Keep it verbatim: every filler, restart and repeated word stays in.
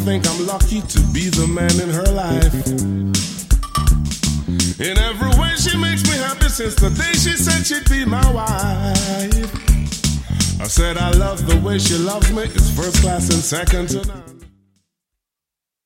think I'm lucky to be the man in her life. In every way she makes me happy since the day she said she'd be my wife. I said I love the way she loves me, it's first class and second to none.